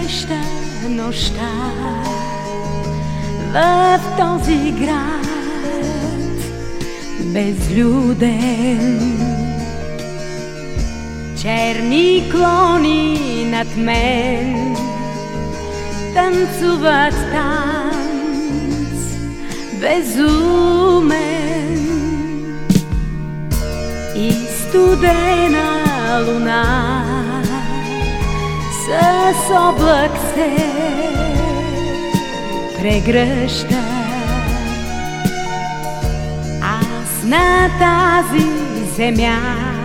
среща нощта в този град безлюден. Черни клони над мен танцуват танц безумен и студена луна с облак се прегръща. Аз на тази земя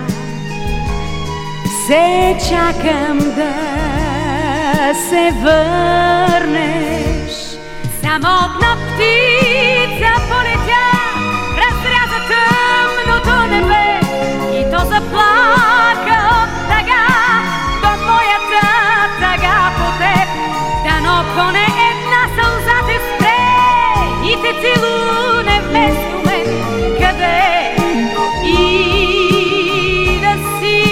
все чакам да се върнеш. Самотна птица полетя, разряза тъмното небе и то заплака от тъга до моята тъга по теб. Дано поне една сълза те спре и те целуне вместо мен, където и да си.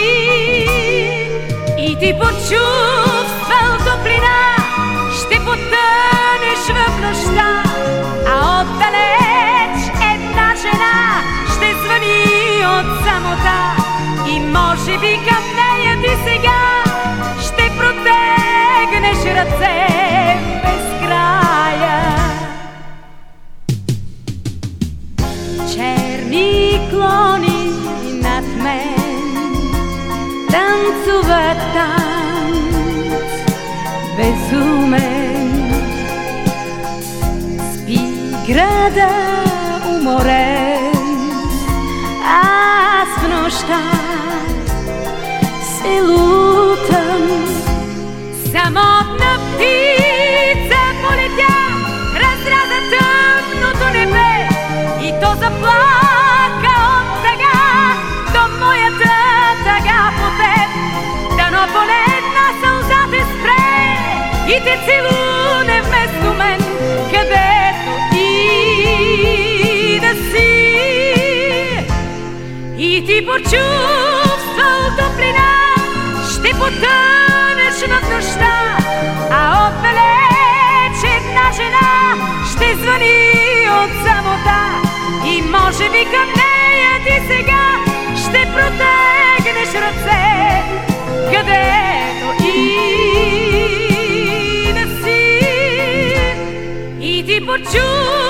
И ти почувствал топлина, ще потънеш в нощта, а отдалеч една жена ще звъни от самота. И може би към нея ти сега ще протегнеш ръце без края. Черни клони над мен танцуват танц безумен. Спи града уморен, аз в нощта се лутам. Самотна птица полетя, разряза тъмното небе и то заплака от тъга до моята тъга по теб. Дано поне една сълза те спре и те целуне вместо мен, където и да си. И ти почувствал топлина, ще потънеш в нощта, а отдалеч една жена ще звъни от самота. И може би към нея ти сега ще протегнеш ръце, където и да си. И ти почувствал